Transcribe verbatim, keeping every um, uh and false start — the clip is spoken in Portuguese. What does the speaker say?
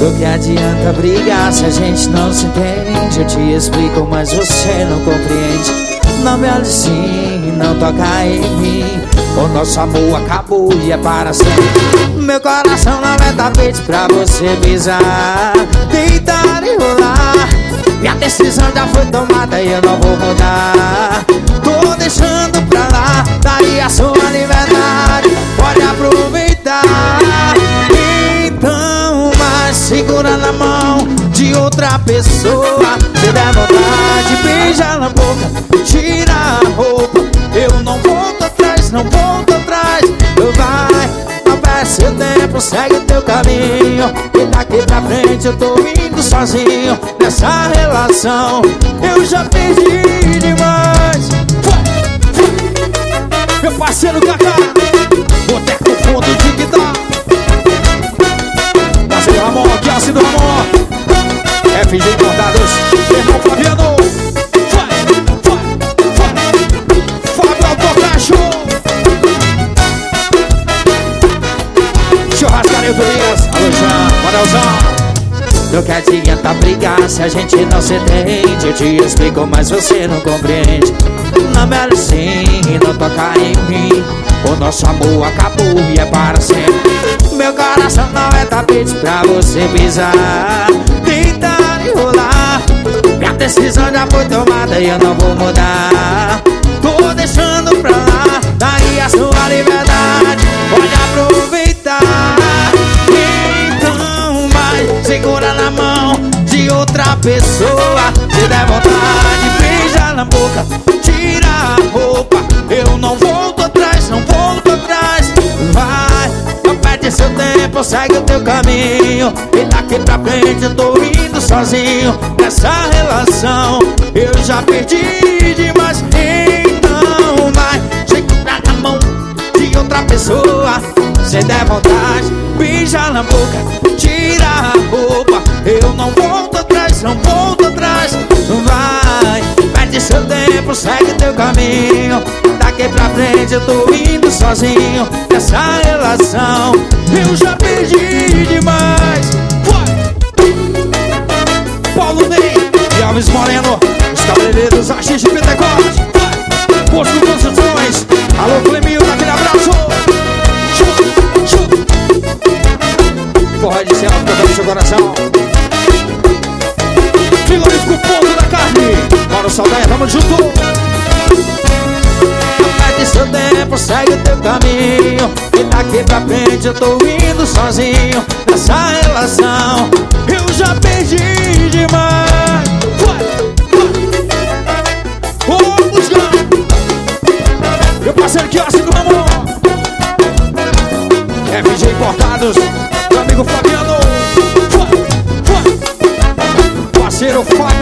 Do que adianta brigar se a gente não se entende? Eu te explico, mas você não compreende. Não me olhe assim, não toca em mim. O nosso amor acabou e é para sempre. Meu coração não é tapete pra você pisar, deitar e rolar. Minha decisão já foi tomada e eu não vou mudar. Tô deixando pra lá, daí a sua liberdade, pode aproveitar. Então, mas segura na mão de outra pessoa. Se der vontade, beija na boca, tira a roupa. Eu não volto atrás, não volto atrás. Vai, não perde seu tempo, segue o teu caminho. E daqui pra frente eu tô indo sozinho. Nessa relação eu já perdi demais. Meu parceiro Kaká, boteco fundo de guitarra. Parceiro Ramon, aqui é do Ramon, F G Importados, irmão Fabiano. Alô, Jean, Madelzão. Do que adianta brigar se a gente não se entende? Eu te explico, mas você não compreende. Não me olhe assim e não toca em mim. O nosso amor acabou e é para sempre. Meu coração não é tapete pra você pisar, deitar e rolar. Minha decisão já foi tomada e eu não vou mudar. Tô deixando pra lá, daí a sua liberdade, pode aproveitar. Segura na mão de outra pessoa. Se der vontade, beija na boca, tira a roupa. Eu não volto atrás, não volto atrás. Vai, não perde seu tempo, segue o teu caminho. E daqui pra frente eu tô indo sozinho. Nessa relação eu já perdi demais. Então vai, segura na mão de outra pessoa. Se der vontade, beija na boca, tira a roupa. Eu não volto atrás, não volto atrás. Vai, perde seu tempo, segue teu caminho. Daqui pra frente eu tô indo sozinho. Nessa relação eu já perdi demais. Vai! Paulo Ney e Alves Moreno, os cabeleireiros Axis de Pentecoste. Vai! Posto Construções, alô Clemil, daquele abraço. Forró de céu, tocando seu coração. Frigorífico Ponto da Carne, Mauro Saldanha, tamo junto. Não perde seu tempo, segue o teu caminho. E daqui pra frente eu tô indo sozinho. Nessa relação eu já perdi demais. Vou buscar meu parceiro que acha do Ramon, F G Importados, meu amigo Fabiano. Parceiro Fabiano.